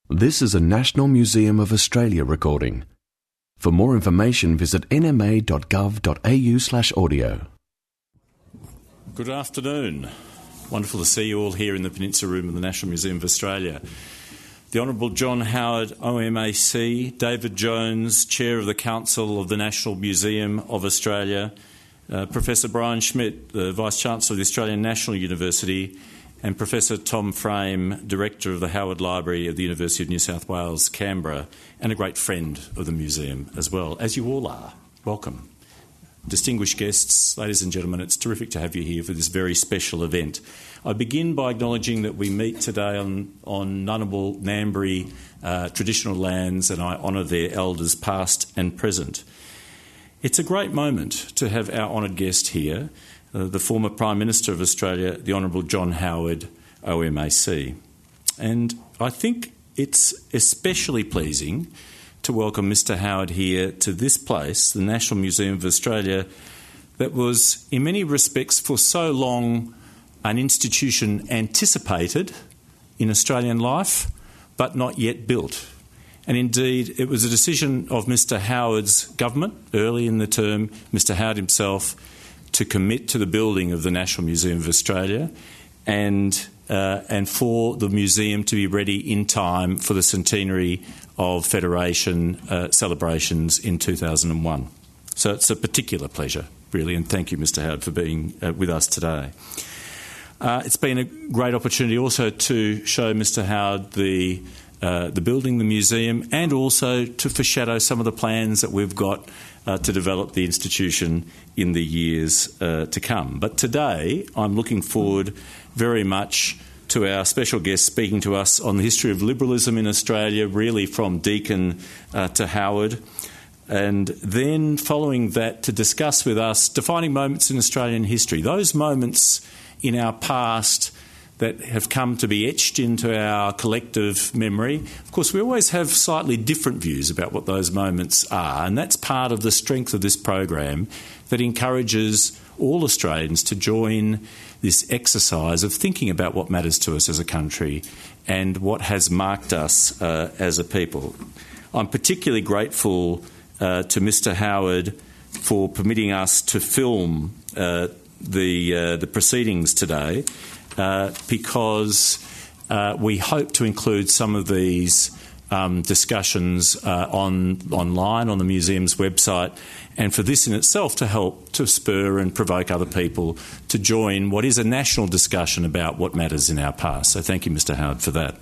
This is a National Museum of Australia recording. For more information, visit nma.gov.au/audio. Good afternoon. Wonderful to see you all here in the Peninsula Room of the National Museum of Australia. The Honourable John Howard, OMAC, David Jones, Chair of the Council of the National Museum of Australia, Professor Brian Schmidt, the Vice-Chancellor of the Australian National University, and Professor Tom Frame, Director of the Howard Library of the University of New South Wales, Canberra, and a great friend of the museum as well, as you all are. Welcome. Distinguished guests, ladies and gentlemen, it's terrific to have you here for this very special event. I begin by acknowledging that we meet today on Ngunnawal Ngambri traditional lands, and I honour their elders past and present. It's a great moment to have our honoured guest here, the former Prime Minister of Australia, the Honourable John Howard, OMAC. And I think it's especially pleasing to welcome Mr Howard here to this place, the National Museum of Australia, that was in many respects for so long an institution anticipated in Australian life but not yet built. And indeed, it was a decision of Mr Howard's government early in the term, Mr Howard himself, to commit to the building of the National Museum of Australia and for the museum to be ready in time for the centenary of Federation celebrations in 2001. So it's a particular pleasure, really, and thank you, Mr Howard, for being with us today. It's been a great opportunity also to show Mr Howard the building, the museum, and also to foreshadow some of the plans that we've got to develop the institution in the years to come. But today I'm looking forward very much to our special guest speaking to us on the history of liberalism in Australia, really from Deakin to Howard, and then following that to discuss with us defining moments in Australian history, those moments in our past that have come to be etched into our collective memory. Of course, we always have slightly different views about what those moments are, and that's part of the strength of this program that encourages all Australians to join this exercise of thinking about what matters to us as a country and what has marked us as a people. I'm particularly grateful to Mr Howard for permitting us to film the proceedings today, because we hope to include some of these discussions online on the museum's website, and for this in itself to help to spur and provoke other people to join what is a national discussion about what matters in our past. So thank you, Mr Howard, for that.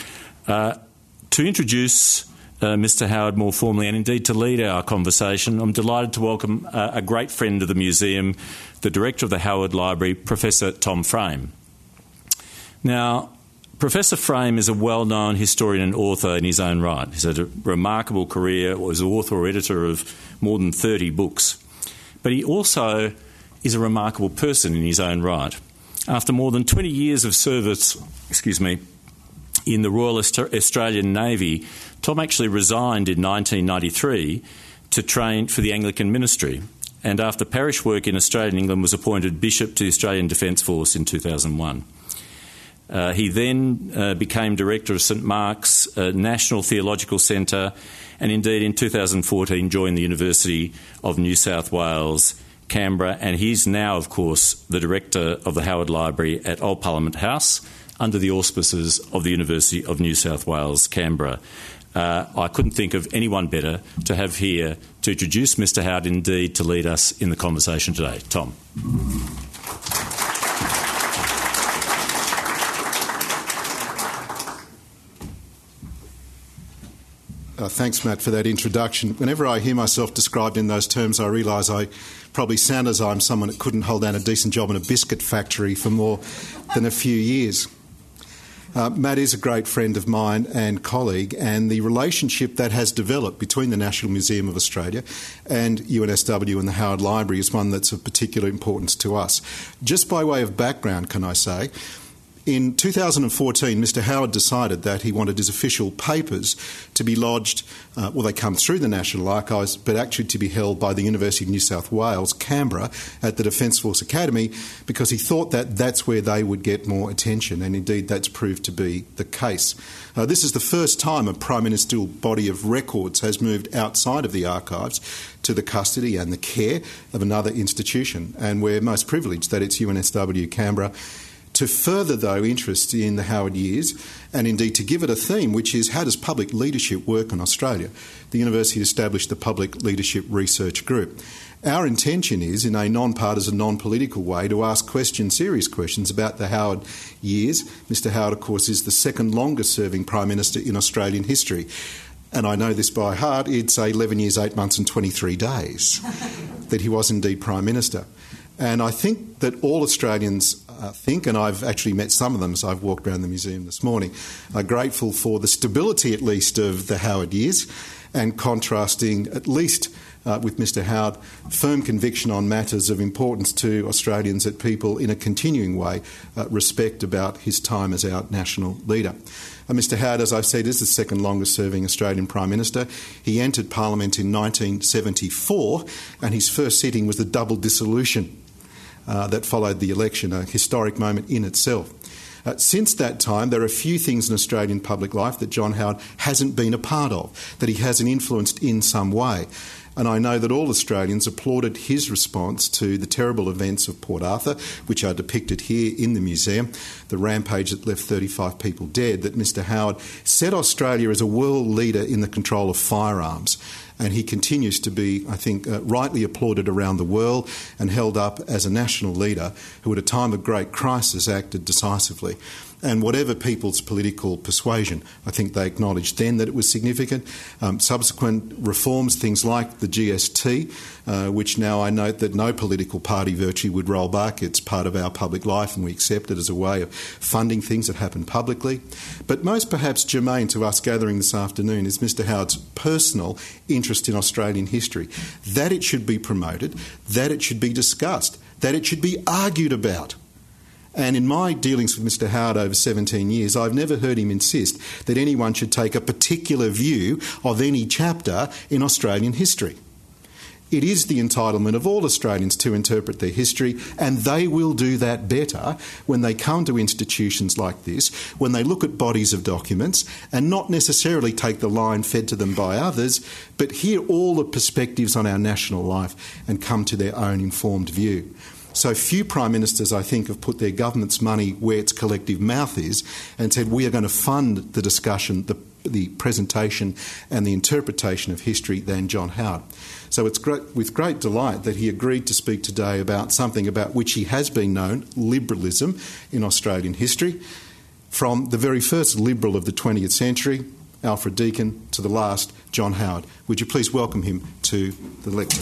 To introduce Mr Howard more formally, and indeed to lead our conversation, I'm delighted to welcome a great friend of the museum, the Director of the Howard Library, Professor Tom Frame. Now, Professor Frame is a well-known historian and author in his own right. He's had a remarkable career, was author or editor of more than 30 books. But he also is a remarkable person in his own right. After more than 20 years of service, in the Royal Australian Navy, Tom actually resigned in 1993 to train for the Anglican ministry, and after parish work in Australia and England was appointed Bishop to the Australian Defence Force in 2001. He then became Director of St Mark's National Theological Centre, and indeed in 2014 joined the University of New South Wales, Canberra, and he's now, of course, the Director of the Howard Library at Old Parliament House under the auspices of the University of New South Wales, Canberra. I couldn't think of anyone better to have here to introduce Mr Howard, indeed to lead us in the conversation today. Tom. Thanks, Matt, for that introduction. Whenever I hear myself described in those terms, I realise I probably sound as though I'm someone that couldn't hold down a decent job in a biscuit factory for more than a few years. Matt is a great friend of mine and colleague, and the relationship that has developed between the National Museum of Australia and UNSW and the Howard Library is one that's of particular importance to us. Just by way of background, can I say, In 2014, Mr Howard decided that he wanted his official papers to be lodged, they come through the National Archives, but actually to be held by the University of New South Wales, Canberra, at the Defence Force Academy, because he thought that that's where they would get more attention, and indeed that's proved to be the case. This is the first time a Prime Ministerial body of records has moved outside of the archives to the custody and the care of another institution, and we're most privileged that it's UNSW Canberra. To further, though, interest in the Howard years, and indeed to give it a theme, which is how does public leadership work in Australia? The university established the Public Leadership Research Group. Our intention is, in a non-partisan, non-political way, to ask serious questions about the Howard years. Mr Howard, of course, is the second longest-serving Prime Minister in Australian history. And I know this by heart, it's 11 years, 8 months and 23 days that he was indeed Prime Minister. And I think that all Australians think, and I've actually met some of them as I've walked around the museum this morning, are grateful for the stability at least of the Howard years, and contrasting at least with Mr Howard, firm conviction on matters of importance to Australians that people in a continuing way respect about his time as our national leader. Mr Howard, as I've said, is the second longest serving Australian Prime Minister. He entered Parliament in 1974, and his first sitting was the double dissolution that followed the election, a historic moment in itself. Since that time, there are a few things in Australian public life that John Howard hasn't been a part of, that he hasn't influenced in some way. And I know that all Australians applauded his response to the terrible events of Port Arthur, which are depicted here in the museum, the rampage that left 35 people dead, that Mr Howard set Australia as a world leader in the control of firearms. And he continues to be, I think, rightly applauded around the world and held up as a national leader who, at a time of great crisis, acted decisively. And whatever people's political persuasion, I think they acknowledged then that it was significant. Subsequent reforms, things like the GST, which now I note that no political party virtually would roll back. It's part of our public life and we accept it as a way of funding things that happen publicly. But most perhaps germane to us gathering this afternoon is Mr Howard's personal interest in Australian history, that it should be promoted, that it should be discussed, that it should be argued about. And in my dealings with Mr Howard over 17 years, I've never heard him insist that anyone should take a particular view of any chapter in Australian history. It is the entitlement of all Australians to interpret their history, and they will do that better when they come to institutions like this, when they look at bodies of documents and not necessarily take the line fed to them by others, but hear all the perspectives on our national life and come to their own informed view. So few Prime Ministers, I think, have put their government's money where its collective mouth is and said we are going to fund the discussion, the presentation and the interpretation of history than John Howard. So it's with great delight that he agreed to speak today about something about which he has been known, liberalism in Australian history, from the very first Liberal of the 20th century, Alfred Deakin, to the last, John Howard. Would you please welcome him to the lecture?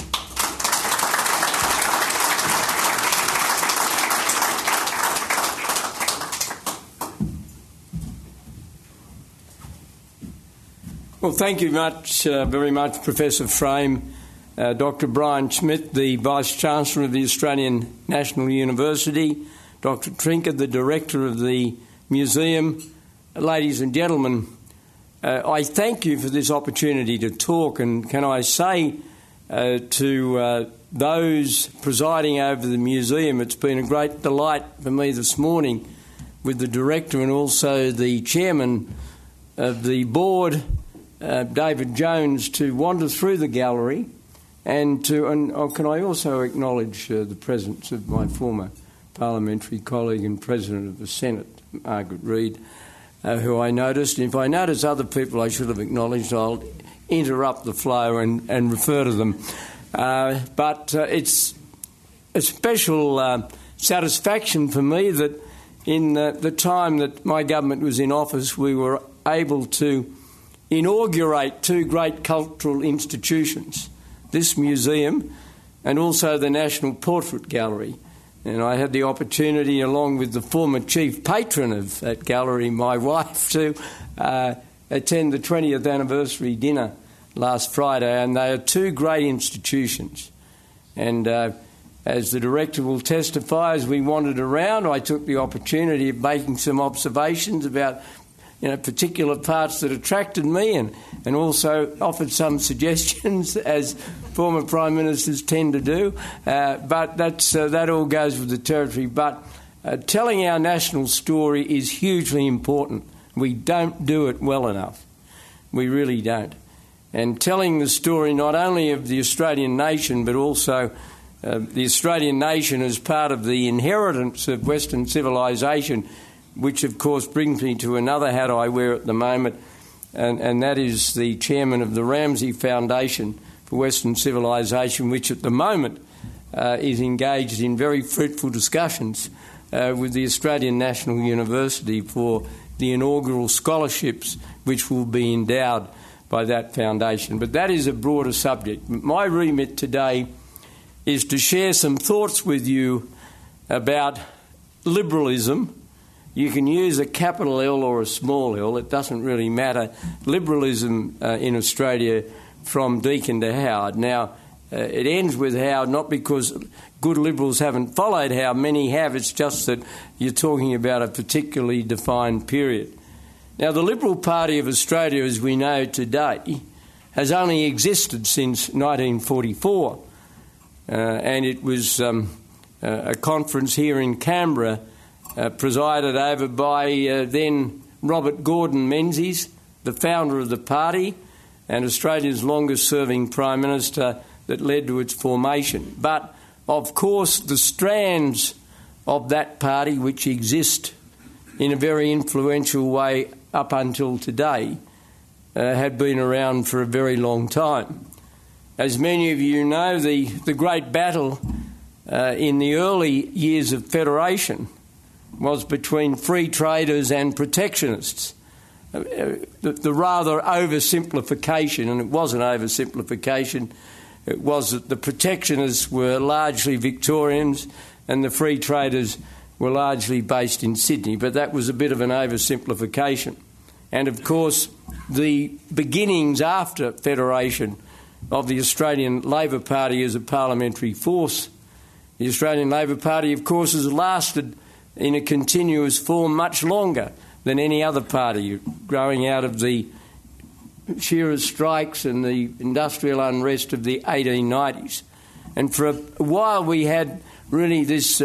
Well, thank you very much, Professor Frame, Dr. Brian Schmidt, the Vice-Chancellor of the Australian National University, Dr. Trinket, the Director of the Museum. Ladies and gentlemen, I thank you for this opportunity to talk, and can I say to those presiding over the museum, it's been a great delight for me this morning with the Director and also the Chairman of the Board, David Jones, to wander through the gallery and can I also acknowledge the presence of my former parliamentary colleague and President of the Senate, Margaret Reid, who I noticed. If I notice other people I should have acknowledged, I'll interrupt the flow and refer to them. But it's a special satisfaction for me that in the time that my government was in office, we were able to inaugurate two great cultural institutions, this museum and also the National Portrait Gallery. And I had the opportunity, along with the former chief patron of that gallery, my wife, to attend the 20th anniversary dinner last Friday, and they are two great institutions. And As the director will testify, as we wandered around, I took the opportunity of making some observations about particular parts that attracted me, and also offered some suggestions, as former Prime Ministers tend to do. But that all goes with the territory. But telling our national story is hugely important. We don't do it well enough. We really don't. And telling the story not only of the Australian nation, but also the Australian nation as part of the inheritance of Western civilisation, which of course brings me to another hat I wear at the moment, and that is the chairman of the Ramsay Foundation for Western Civilisation, which at the moment is engaged in very fruitful discussions with the Australian National University for the inaugural scholarships which will be endowed by that foundation. But that is a broader subject. My remit today is to share some thoughts with you about liberalism. You can use a capital L or a small l, it doesn't really matter. Liberalism in Australia from Deakin to Howard. Now, it ends with Howard not because good Liberals haven't followed Howard, many have, it's just that you're talking about a particularly defined period. Now, the Liberal Party of Australia, as we know today, has only existed since 1944. And it was a conference here in Canberra presided over by then Robert Gordon Menzies, the founder of the party and Australia's longest-serving Prime Minister, that led to its formation. But, of course, the strands of that party, which exist in a very influential way up until today, had been around for a very long time. As many of you know, the great battle in the early years of federation was between free traders and protectionists. The rather oversimplification, and it was an oversimplification, it was that the protectionists were largely Victorians and the free traders were largely based in Sydney, but that was a bit of an oversimplification. And of course, the beginnings after federation of the Australian Labor Party as a parliamentary force. The Australian Labor Party, of course, has lasted in a continuous form much longer than any other party, growing out of the shearers' strikes and the industrial unrest of the 1890s. And for a while we had really this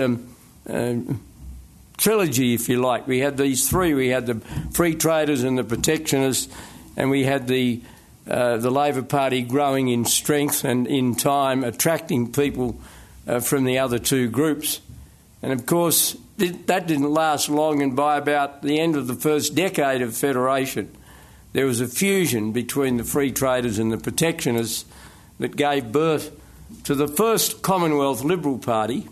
trilogy, if you like. We had these three. We had the free traders and the protectionists, and we had the Labor Party growing in strength and in time attracting people from the other two groups. And of course that didn't last long, and by about the end of the first decade of federation there was a fusion between the free traders and the protectionists that gave birth to the first Commonwealth Liberal Party,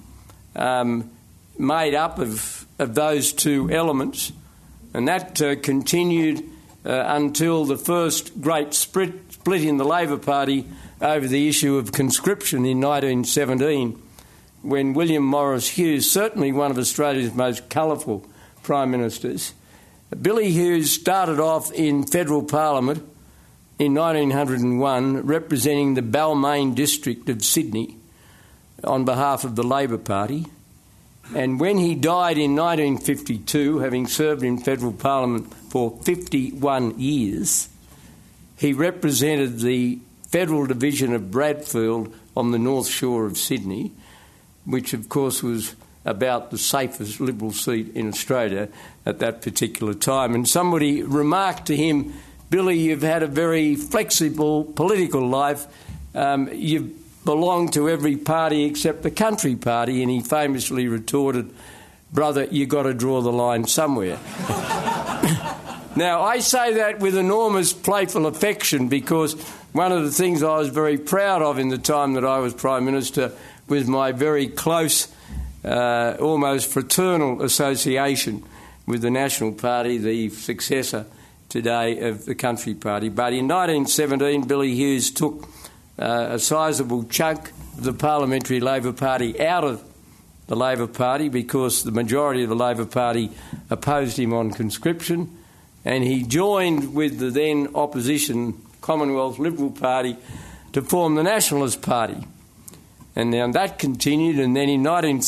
made up of those two elements, and that continued until the first great split in the Labor Party over the issue of conscription in 1917, when William Morris Hughes, certainly one of Australia's most colourful Prime Ministers, Billy Hughes started off in federal parliament in 1901 representing the Balmain district of Sydney on behalf of the Labor Party. And when he died in 1952, having served in federal parliament for 51 years, he represented the federal division of Bradfield on the north shore of Sydney, which of course was about the safest Liberal seat in Australia at that particular time. And somebody remarked to him, "Billy, you've had a very flexible political life. You've belonged to every party except the Country Party." And he famously retorted, "Brother, you've got to draw the line somewhere." Now, I say that with enormous playful affection because one of the things I was very proud of in the time that I was Prime Minister was my very close, almost fraternal association with the National Party, the successor today of the Country Party. But in 1917, Billy Hughes took a sizable chunk of the Parliamentary Labor Party out of the Labor Party because the majority of the Labor Party opposed him on conscription, and he joined with the then opposition Commonwealth Liberal Party to form the Nationalist Party. And then that continued, and then in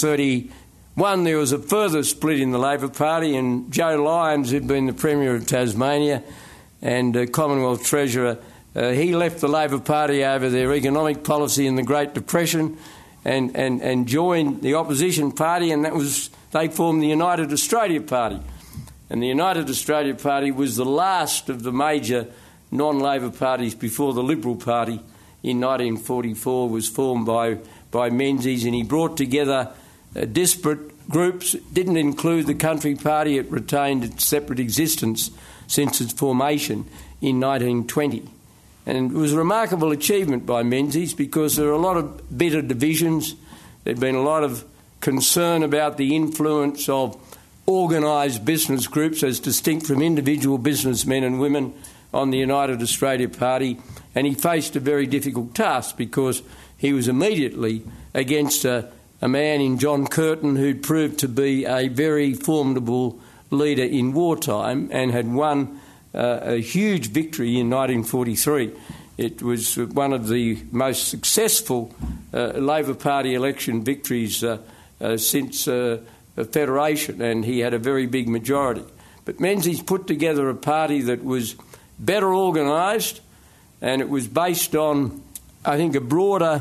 1931 there was a further split in the Labor Party, and Joe Lyons, who'd been the Premier of Tasmania and Commonwealth Treasurer, he left the Labor Party over their economic policy in the Great Depression and joined the opposition party, and they formed the United Australia Party. And the United Australia Party was the last of the major non-Labor parties before the Liberal Party in 1944 was formed by Menzies, and he brought together disparate groups. It didn't include the Country Party. It retained its separate existence since its formation in 1920. And it was a remarkable achievement by Menzies because there are a lot of bitter divisions. There had been a lot of concern about the influence of organised business groups as distinct from individual businessmen and women on the United Australia Party, and he faced a very difficult task because he was immediately against a man in John Curtin who'd proved to be a very formidable leader in wartime and had won a huge victory in 1943. It was one of the most successful Labor Party election victories since Federation, and he had a very big majority. But Menzies put together a party that was better organised, and it was based on, I think, a broader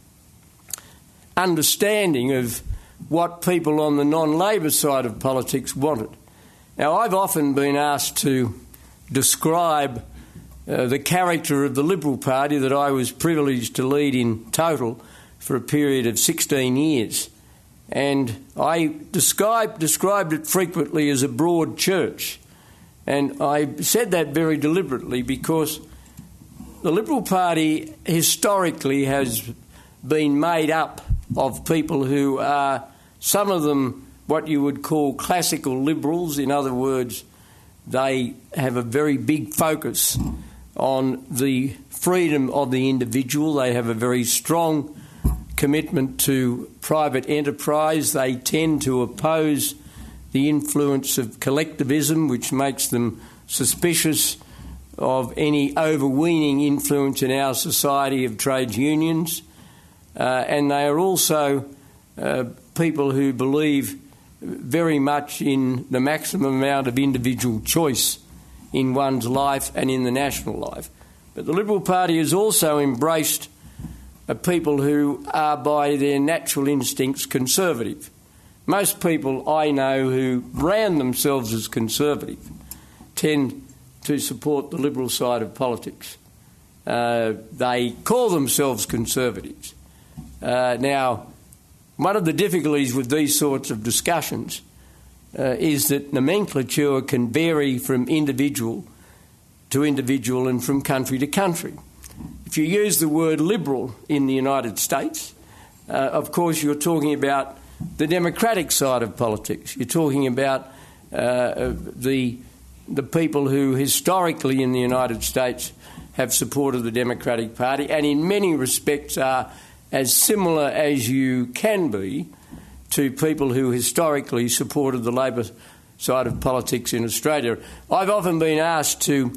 understanding of what people on the non-Labor side of politics wanted. Now, I've often been asked to describe the character of the Liberal Party that I was privileged to lead in total for a period of 16 years. And I described it frequently as a broad church. And I said that very deliberately because the Liberal Party historically has been made up of people who are, some of them, what you would call classical liberals. In other words, they have a very big focus on the freedom of the individual. They have a very strong commitment to private enterprise. They tend to oppose the influence of collectivism, which makes them suspicious of any overweening influence in our society of trades unions. And they are also people who believe very much in the maximum amount of individual choice in one's life and in the national life. But the Liberal Party has also embraced people who are by their natural instincts conservative. Most people I know who brand themselves as conservative tend to support the Liberal side of politics. They call themselves conservatives. Now, one of the difficulties with these sorts of discussions is that nomenclature can vary from individual to individual and from country to country. If you use the word liberal in the United States, of course you're talking about the democratic side of politics. You're talking about the people who historically in the United States have supported the Democratic Party and in many respects are as similar as you can be to people who historically supported the Labor side of politics in Australia. I've often been asked to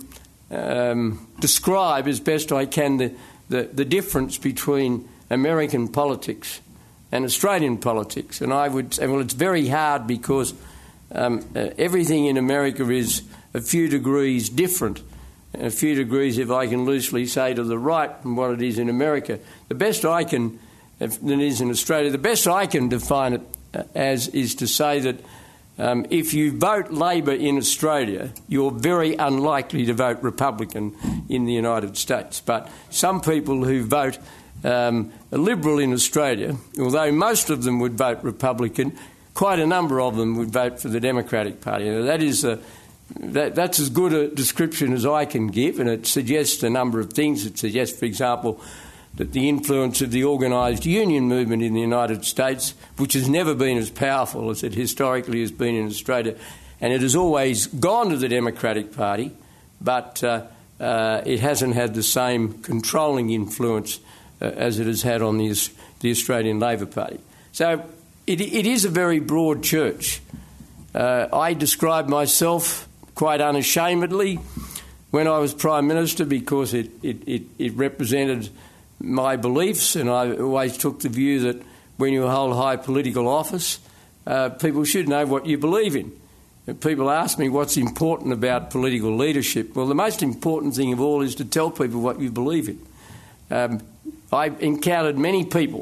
describe as best I can the difference between American politics and Australian politics. And I would say, well, it's very hard because everything in America is a few degrees different, a few degrees, if I can loosely say, to the right from what it is in America. The best I can, than it is in Australia, the best I can define it as is to say that if you vote Labor in Australia, you're very unlikely to vote Republican in the United States. But some people who vote Liberal in Australia, although most of them would vote Republican, quite a number of them would vote for the Democratic Party. Now, that's as good a description as I can give, and it suggests a number of things. It suggests, for example, that the influence of the organised union movement in the United States, which has never been as powerful as it historically has been in Australia, and it has always gone to the Democratic Party, but it hasn't had the same controlling influence as it has had on the Australian Labor Party. So it is a very broad church. I describe myself quite unashamedly when I was Prime Minister because it represented my beliefs, and I always took the view that when you hold high political office, people should know what you believe in. And people ask me what's important about political leadership. Well, the most important thing of all is to tell people what you believe in. I encountered many people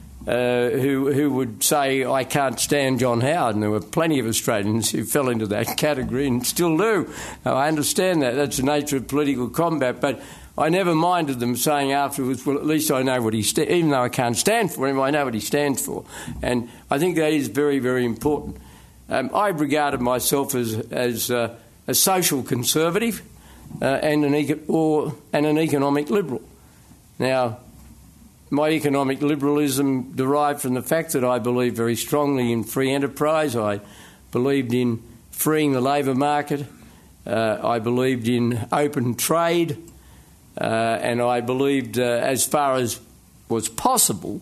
who would say, I can't stand John Howard, and there were plenty of Australians who fell into that category and still do. I understand that. That's the nature of political combat, but I never minded them saying afterwards, well, at least I know what he stands for. Even though I can't stand for him, I know what he stands for. And I think that is very, very important. I regarded myself as a social conservative and an economic liberal. Now, my economic liberalism derived from the fact that I believe very strongly in free enterprise. I believed in freeing the labour market. I believed in open trade. And I believed, as far as was possible,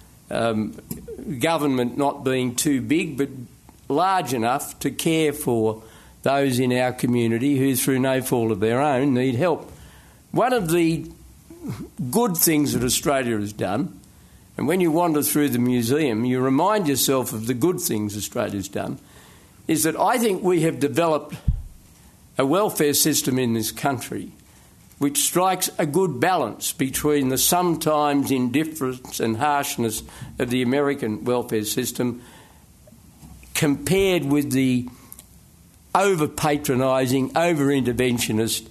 government not being too big but large enough to care for those in our community who, through no fault of their own, need help. One of the good things that Australia has done, and when you wander through the museum, you remind yourself of the good things Australia's done, is that I think we have developed a welfare system in this country which strikes a good balance between the sometimes indifference and harshness of the American welfare system compared with the over-patronising, over-interventionist,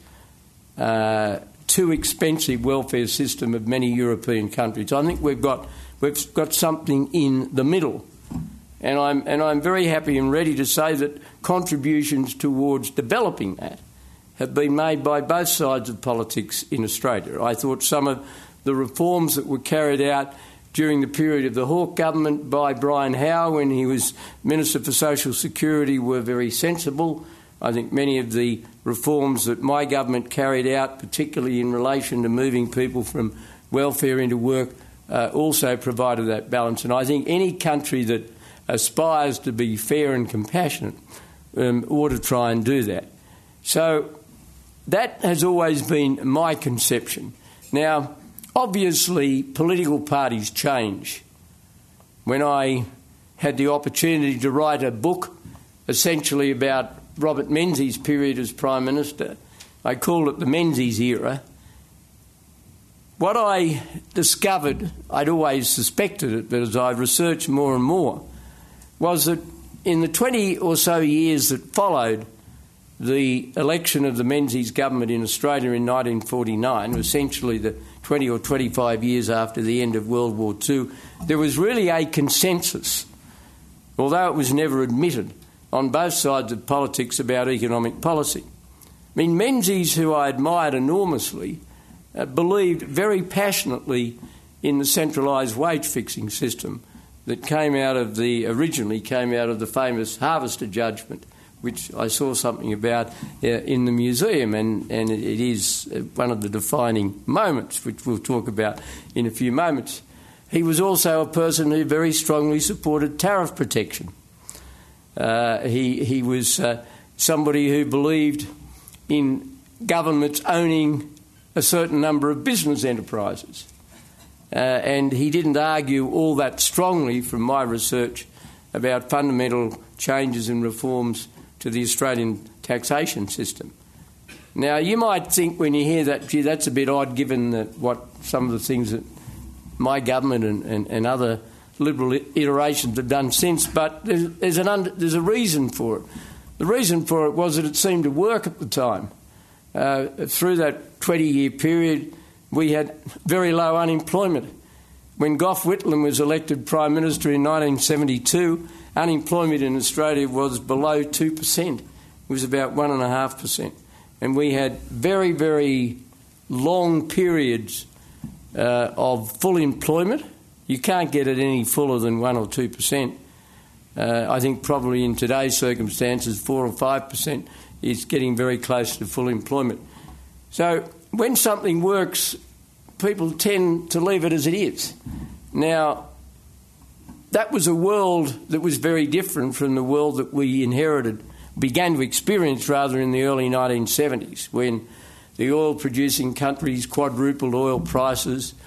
too expensive welfare system of many European countries. I think we've got something in the middle. And I'm very happy and ready to say that contributions towards developing that have been made by both sides of politics in Australia. I thought some of the reforms that were carried out during the period of the Hawke government by Brian Howe when he was Minister for Social Security were very sensible. I think many of the reforms that my government carried out, particularly in relation to moving people from welfare into work, also provided that balance. And I think any country that aspires to be fair and compassionate ought to try and do that. So that has always been my conception. Now, obviously, political parties change. When I had the opportunity to write a book essentially about Robert Menzies' period as Prime Minister, I called it the Menzies era. What I discovered, I'd always suspected it, but as I researched more and more, was that in the 20 or so years that followed the election of the Menzies government in Australia in 1949, essentially the 20 or 25 years after the end of World War II, there was really a consensus, although it was never admitted, on both sides of politics about economic policy. I mean, Menzies, who I admired enormously, believed very passionately in the centralised wage-fixing system that originally came out of the famous Harvester judgment, which I saw something about in the museum, and it is one of the defining moments, which we'll talk about in a few moments. He was also a person who very strongly supported tariff protection. He was somebody who believed in governments owning a certain number of business enterprises. And he didn't argue all that strongly from my research about fundamental changes and reforms to the Australian taxation system. Now, you might think when you hear that, gee, that's a bit odd given that what some of the things that my government and other Liberal iterations have done since, but there's a reason for it. The reason for it was that it seemed to work at the time. Through that 20-year period, we had very low unemployment. When Gough Whitlam was elected Prime Minister in 1972, unemployment in Australia was below 2%. It was about 1.5%. And we had very, very long periods of full employment. You can't get it any fuller than 1 or 2%. I think probably in today's circumstances, 4 or 5% is getting very close to full employment. So when something works, people tend to leave it as it is. Now, that was a world that was very different from the world that we began to experience rather in the early 1970s, when the oil-producing countries quadrupled oil prices.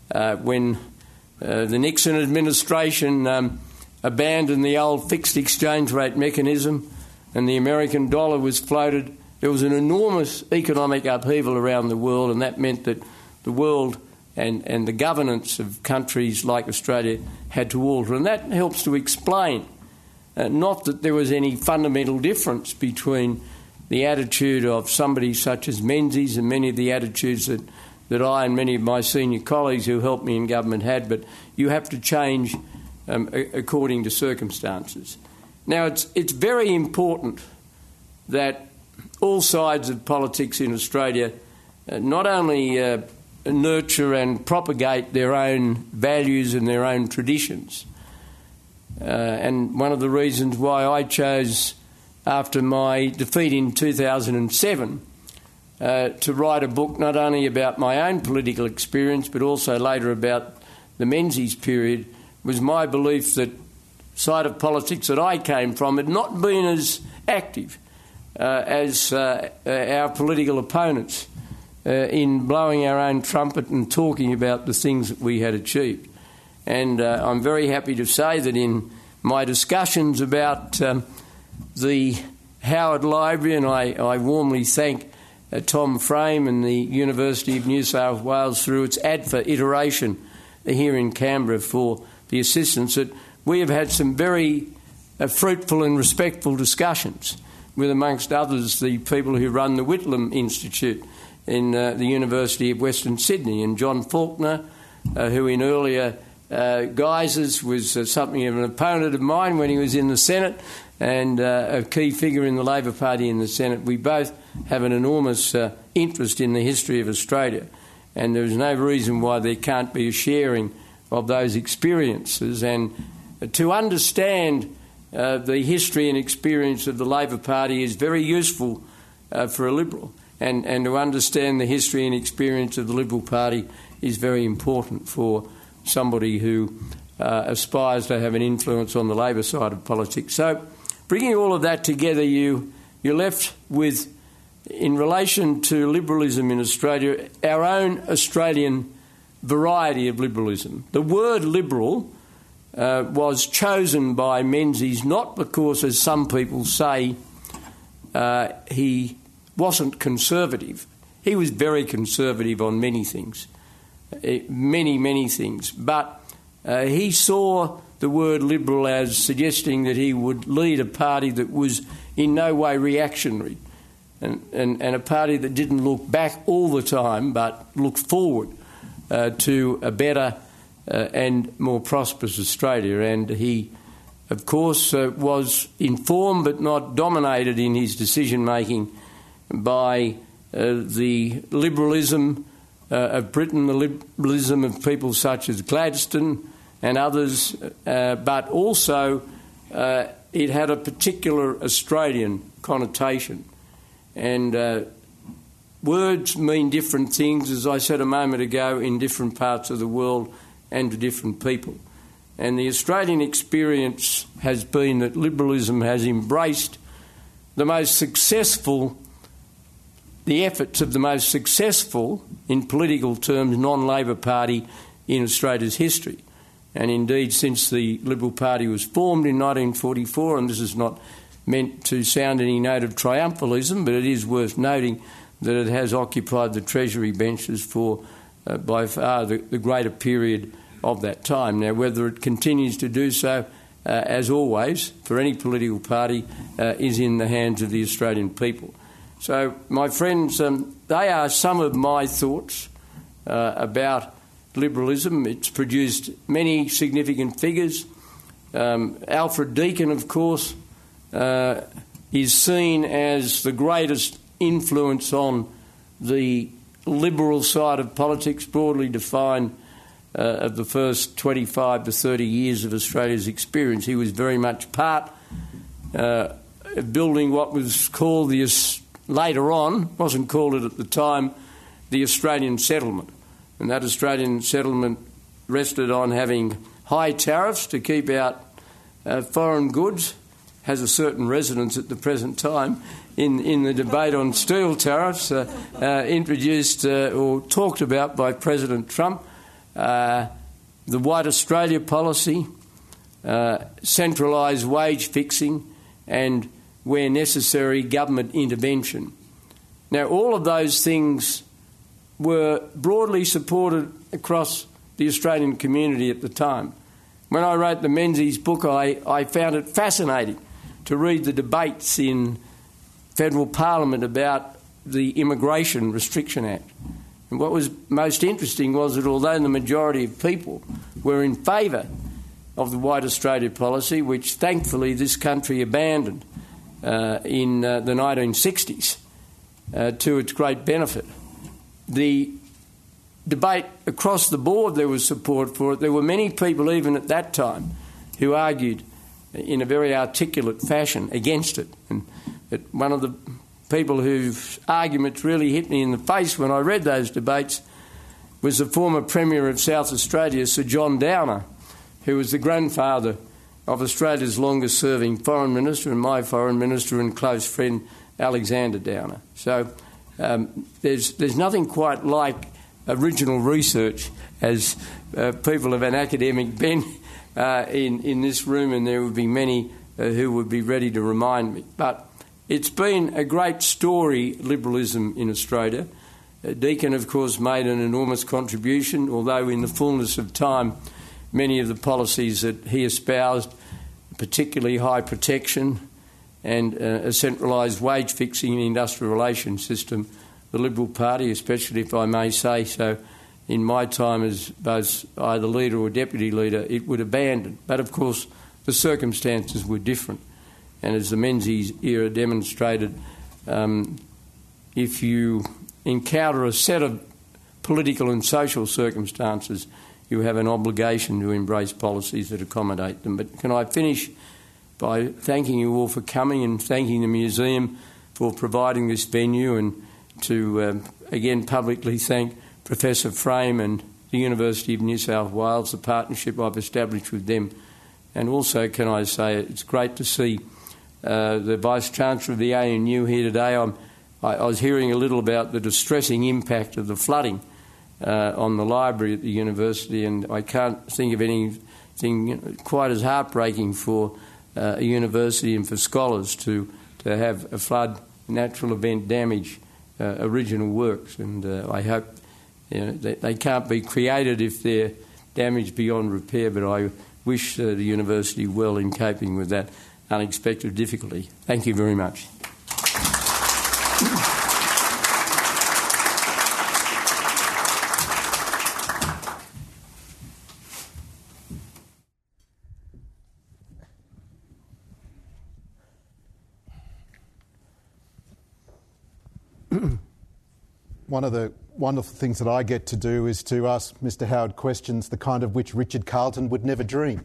when the Nixon administration abandoned the old fixed exchange rate mechanism and the American dollar was floated, there was an enormous economic upheaval around the world, and that meant that the world and the governance of countries like Australia had to alter. And that helps to explain not that there was any fundamental difference between the attitude of somebody such as Menzies and many of the attitudes that I and many of my senior colleagues who helped me in government had, but you have to change according to circumstances. Now, it's very important that all sides of politics in Australia not only nurture and propagate their own values and their own traditions. And one of the reasons why I chose, after my defeat in 2007, to write a book not only about my own political experience but also later about the Menzies period, was my belief that the side of politics that I came from had not been as active as our political opponents in blowing our own trumpet and talking about the things that we had achieved. And I'm very happy to say that in my discussions about the Howard Library, and I warmly thank Tom Frame and the University of New South Wales through its ADFA iteration here in Canberra for the assistance, that we have had some very fruitful and respectful discussions with, amongst others, the people who run the Whitlam Institute in the University of Western Sydney, and John Faulkner, who in earlier guises was something of an opponent of mine when he was in the Senate and a key figure in the Labor Party in the Senate. We both have an enormous interest in the history of Australia, and there is no reason why there can't be a sharing of those experiences. And to understand the history and experience of the Labor Party is very useful for a Liberal, and to understand the history and experience of the Liberal Party is very important for somebody who aspires to have an influence on the Labor side of politics. So, bringing all of that together, you're left with, in relation to liberalism in Australia, our own Australian variety of liberalism. The word liberal was chosen by Menzies not because, as some people say, he wasn't conservative. He was very conservative on many things, many things. But he saw the word liberal as suggesting that he would lead a party that was in no way reactionary, and a party that didn't look back all the time but looked forward to a better and more prosperous Australia. And he, of course, was informed but not dominated in his decision-making by the liberalism of Britain, the liberalism of people such as Gladstone and others, but also it had a particular Australian connotation. And words mean different things, as I said a moment ago, in different parts of the world and to different people. And the Australian experience has been that liberalism has embraced the efforts of the most successful, in political terms, non-Labor Party in Australia's history. And indeed, since the Liberal Party was formed in 1944, and this is not meant to sound any note of triumphalism, but it is worth noting that it has occupied the Treasury benches for by far the greater period of that time. Now, whether it continues to do so, as always, for any political party, is in the hands of the Australian people. So, my friends, they are some of my thoughts about liberalism. It's produced many significant figures. Alfred Deakin, of course, is seen as the greatest influence on the liberal side of politics, broadly defined, of the first 25 to 30 years of Australia's experience. He was very much part of building what was called later on, wasn't called it at the time, the Australian settlement. And that Australian settlement rested on having high tariffs to keep out foreign goods, has a certain resonance at the present time in the debate on steel tariffs introduced or talked about by President Trump, the White Australia policy, centralised wage fixing, and, where necessary, government intervention. Now, all of those things were broadly supported across the Australian community at the time. When I wrote the Menzies book, I found it fascinating to read the debates in federal parliament about the Immigration Restriction Act. And what was most interesting was that although the majority of people were in favour of the White Australia policy, which thankfully this country abandoned in the 1960s to its great benefit, the debate across the board there was support for it. There were many people even at that time who argued in a very articulate fashion against it. And one of the people whose arguments really hit me in the face when I read those debates was the former Premier of South Australia, Sir John Downer, who was the grandfather of Australia's longest-serving Foreign Minister and my Foreign Minister and close friend, Alexander Downer. So there's nothing quite like original research, as people of an academic bent in this room, and there would be many who would be ready to remind me. But it's been a great story, liberalism in Australia. Deakin, of course, made an enormous contribution, although in the fullness of time, many of the policies that he espoused, particularly high protection and a centralised wage fixing in the industrial relations system, the Liberal Party, especially if I may say so, in my time as both either leader or deputy leader, it would abandon. But of course, the circumstances were different. And as the Menzies era demonstrated, if you encounter a set of political and social circumstances, you have an obligation to embrace policies that accommodate them. But can I finish by thanking you all for coming and thanking the museum for providing this venue, and to again publicly thank Professor Frame and the University of New South Wales, the partnership I've established with them. And also, can I say, it's great to see the Vice-Chancellor of the ANU here today. I was hearing a little about the distressing impact of the flooding on the library at the university, and I can't think of anything quite as heartbreaking for a university and for scholars to have a flood, natural event damage original works. And I hope they can't be created if they're damaged beyond repair, but I wish the university well in coping with that unexpected difficulty. Thank you very much. One of the wonderful things that I get to do is to ask Mr. Howard questions the kind of which Richard Carlton would never dream.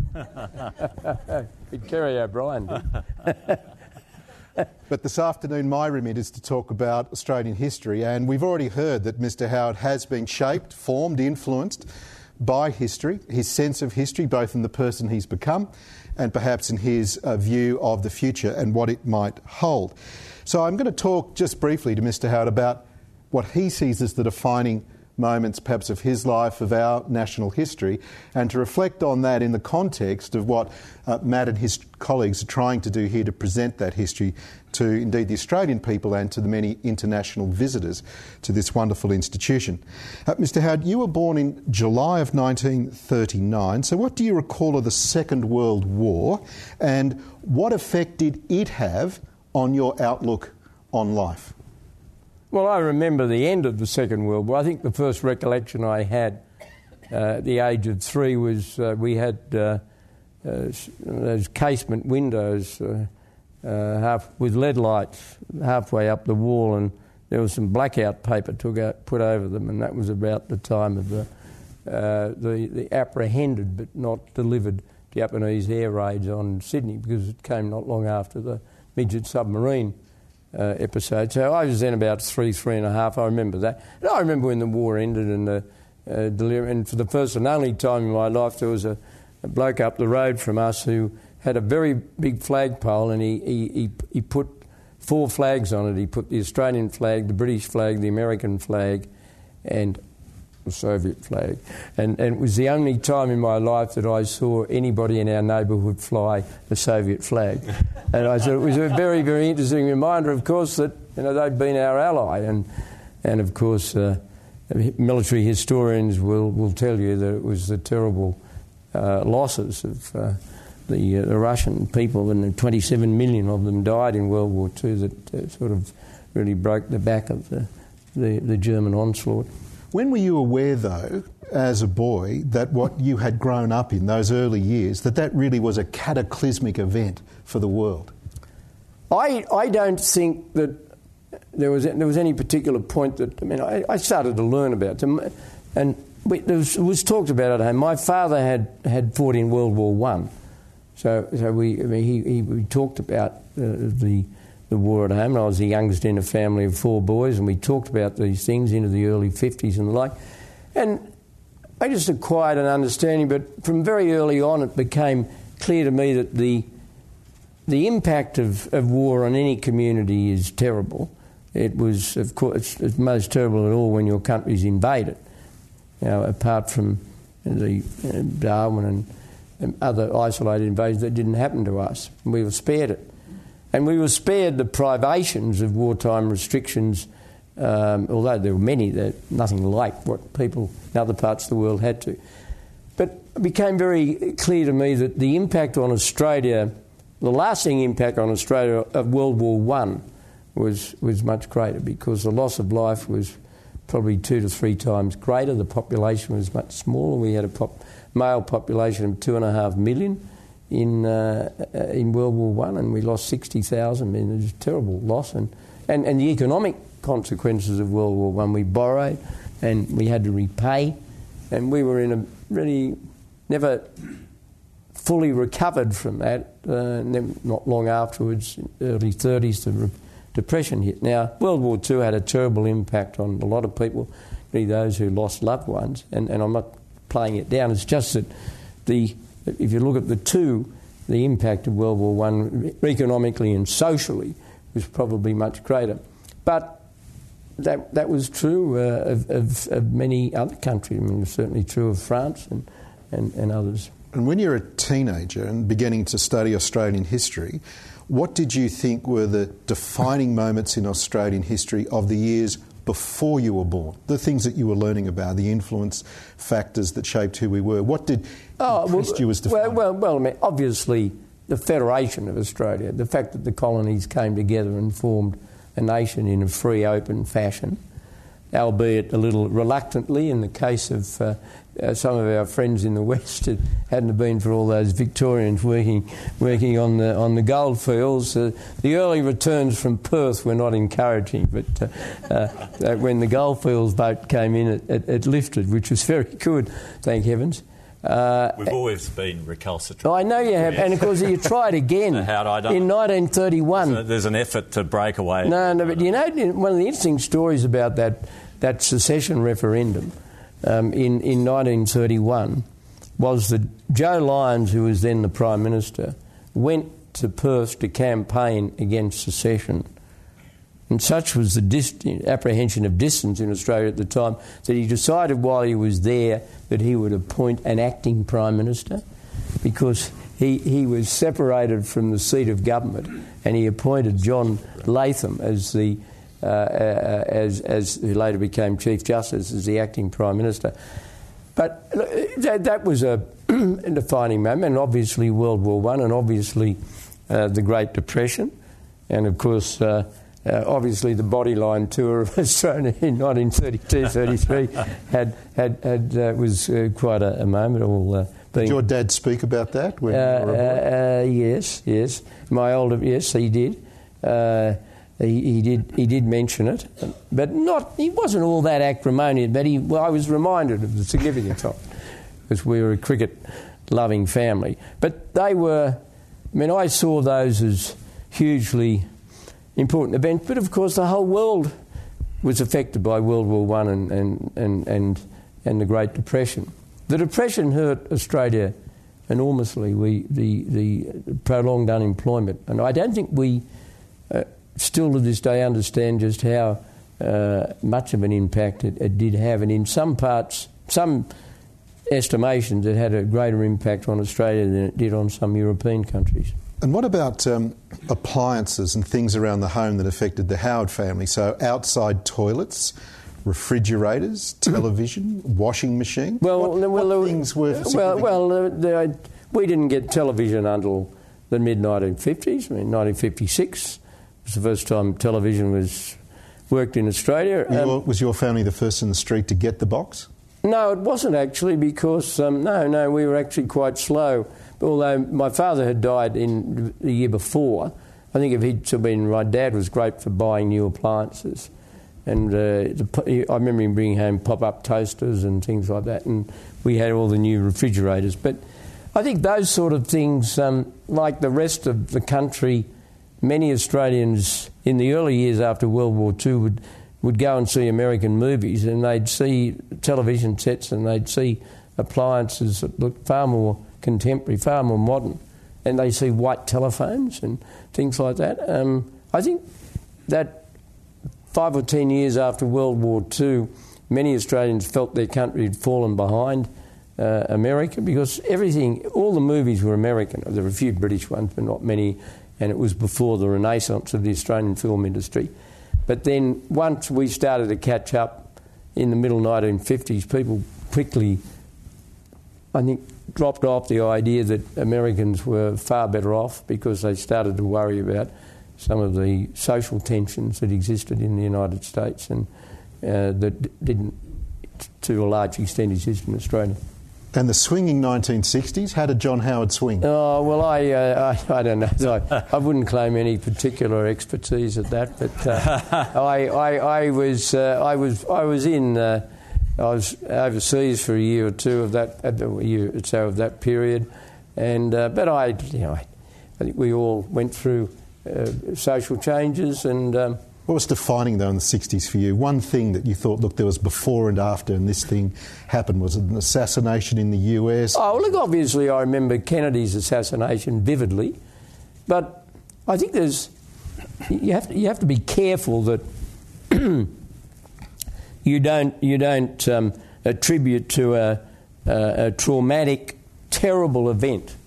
Kerry O'Brien did. But this afternoon my remit is to talk about Australian history, and we've already heard that Mr. Howard has been shaped, formed, influenced by history, his sense of history, both in the person he's become and perhaps in his view of the future and what it might hold. So I'm going to talk just briefly to Mr. Howard about what he sees as the defining moments perhaps of his life, of our national history, and to reflect on that in the context of what Matt and his colleagues are trying to do here to present that history to indeed the Australian people and to the many international visitors to this wonderful institution. Mr. Howard, you were born in July of 1939, so what do you recall of the Second World War, and what effect did it have on your outlook on life? Well, I remember the end of the Second World War. I think the first recollection I had at the age of 3 was we had those casement windows with lead lights halfway up the wall, and there was some blackout paper put over them, and that was about the time of the apprehended but not delivered Japanese air raids on Sydney, because it came not long after the midget submarine episode. So I was then about 3.5. I remember that. And I remember when the war ended and and for the first and only time in my life, there was a bloke up the road from us who had a very big flagpole, and he put 4 flags on it. He put the Australian flag, the British flag, the American flag, and the Soviet flag. And it was the only time in my life that I saw anybody in our neighbourhood fly the Soviet flag. And I thought it was a very, very interesting reminder, of course, that they'd been our ally. And of course, military historians will tell you that it was the terrible losses of the Russian people, and 27 million of them died in World War II, that sort of really broke the back of the German onslaught. When were you aware, though, as a boy, that what you had grown up in, those early years, that really was a cataclysmic event for the world? I don't think that there was any particular point that... I started to learn about them, and it was talked about at home. My father had fought in World War I, so we talked about the war at home. I was the youngest in a family of 4 boys, and we talked about these things into the early 50s and the like. And I just acquired an understanding, but from very early on it became clear to me that the impact of war on any community is terrible. It was, of course, it's most terrible at all when your country's invaded. Apart from the Darwin and other isolated invasions that didn't happen to us. We were spared it. And we were spared the privations of wartime restrictions, although there were many, that nothing like what people in other parts of the world had to. But it became very clear to me that the impact on Australia, the lasting impact on Australia of World War I was much greater, because the loss of life was probably 2 to 3 times greater. The population was much smaller. We had a male population of 2.5 million in World War I, and we lost 60,000. It was a terrible loss. And the economic consequences of World War I, we borrowed and we had to repay, and we were in a really never fully recovered from that. Not long afterwards, early 30s, the Depression hit. Now, World War II had a terrible impact on a lot of people, really those who lost loved ones, and I'm not playing it down. It's just that if you look at the impact of World War I economically and socially was probably much greater. But that was true of many other countries. It was certainly true of France and others. And when you're a teenager and beginning to study Australian history, what did you think were the defining moments in Australian history of the years before you were born? The things that you were learning about, the influence factors that shaped who we were. What did impress you as defining? Well, obviously the Federation of Australia, the fact that the colonies came together and formed a nation in a free, open fashion, albeit a little reluctantly in the case of some of our friends in the West. It hadn't been for all those Victorians working on the goldfields. The early returns from Perth were not encouraging, but when the goldfields boat came in, it lifted, which was very good, thank heavens. We've always been recalcitrant. I know you have, and of course you tried again in 1931. So there's an effort to break away. No, but one of the interesting stories about that secession referendum in 1931 was that Joe Lyons, who was then the Prime Minister, went to Perth to campaign against secession. And such was the apprehension of distance in Australia at the time that he decided while he was there that he would appoint an acting Prime Minister, because he was separated from the seat of government, and he appointed John Latham as who later became Chief Justice, as the acting Prime Minister. But that was a defining moment, and obviously World War I, and obviously the Great Depression, and of course obviously the Bodyline tour of Australia in 1932-33 was quite a moment. Did your dad speak about that when you were a boy? Yes. My older, yes, he did. He did mention it, but he wasn't all that acrimonious. But I was reminded of the significance of it, because we were a cricket-loving family. But they were, I saw those as hugely important events. But of course, the whole world was affected by World War I and the Great Depression. The Depression hurt Australia enormously. The prolonged unemployment, and I don't think we still to this day understand just how much of an impact it did have, and in some parts, some estimations, it had a greater impact on Australia than it did on some European countries. And what about appliances and things around the home that affected the Howard family? So outside toilets, refrigerators, television, washing machine? What things were significant? We didn't get television until the mid-1950s. I mean, 1956 was the first time television worked in Australia. Was your family the first in the street to get the box? No, it wasn't actually, because, we were actually quite slow. Although my father had died in the year before, I think if he'd been, my dad was great for buying new appliances. And I remember him bringing home pop-up toasters and things like that, and we had all the new refrigerators. But I think those sort of things, like the rest of the country, many Australians in the early years after World War II would go and see American movies, and they'd see television sets and they'd see appliances that looked far more contemporary, far more modern, and they see white telephones and things like that. I think that 5 or 10 years after World War II, many Australians felt their country had fallen behind America, because all the movies were American. There were a few British ones, but not many, and it was before the renaissance of the Australian film industry. But then once we started to catch up in the middle 1950s, people quickly, I think, dropped off the idea that Americans were far better off, because they started to worry about some of the social tensions that existed in the United States and that didn't, to a large extent, exist in Australia. And the swinging 1960s, how did John Howard swing? Oh, well, I don't know. I wouldn't claim any particular expertise at that, but I was overseas for a year or two of that period, and but I think we all went through social changes. And what was defining, though, in the 60s for you? One thing that you thought, look, there was before and after, and this thing happened. Was it an assassination in the US? Oh, look, obviously I remember Kennedy's assassination vividly, but I think you have to be careful that you don't attribute to a traumatic, terrible event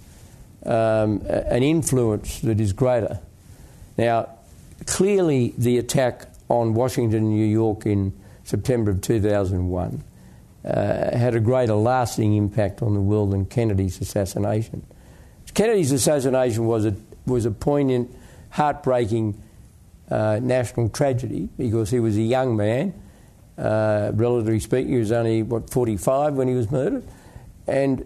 an influence that is greater. Now, clearly the attack on Washington and New York in September of 2001 had a greater lasting impact on the world than Kennedy's assassination. Kennedy's assassination was a poignant, heartbreaking national tragedy, because he was a young man, relatively speaking. He was only, 45 when he was murdered, and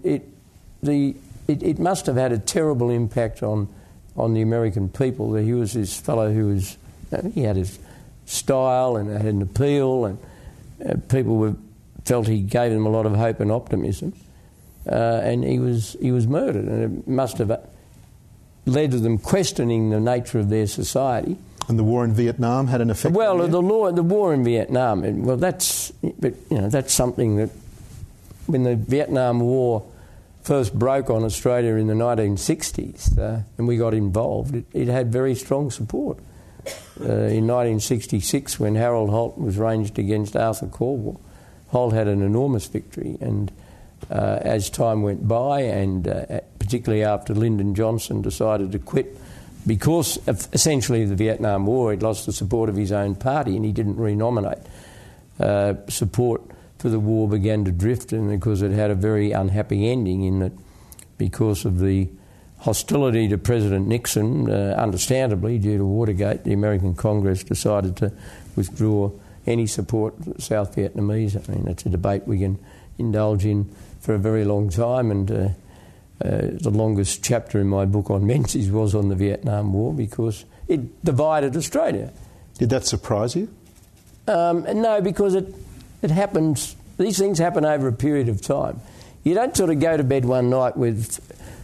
it must have had a terrible impact on the American people. He was this fellow who he had his style and had an appeal, and people felt he gave them a lot of hope and optimism. And he was murdered, and it must have led to them questioning the nature of their society. And the war in Vietnam had an effect. Well, on you? the war in Vietnam. Well, that's something that when the Vietnam War first broke on Australia in the 1960s, and we got involved, it had very strong support. In 1966, when Harold Holt was ranged against Arthur Calwell, Holt had an enormous victory, and as time went by, and particularly after Lyndon Johnson decided to quit because of essentially the Vietnam War, he'd lost the support of his own party and he didn't renominate. Support for the war began to drift, and because it had a very unhappy ending in that, because of the hostility to President Nixon, understandably due to Watergate, the American Congress decided to withdraw any support for the South Vietnamese. I mean, it's a debate we can indulge in for a very long time, and the longest chapter in my book on Menzies was on the Vietnam War, because it divided Australia. Did that surprise you? No, because it happens. These things happen over a period of time. You don't sort of go to bed one night with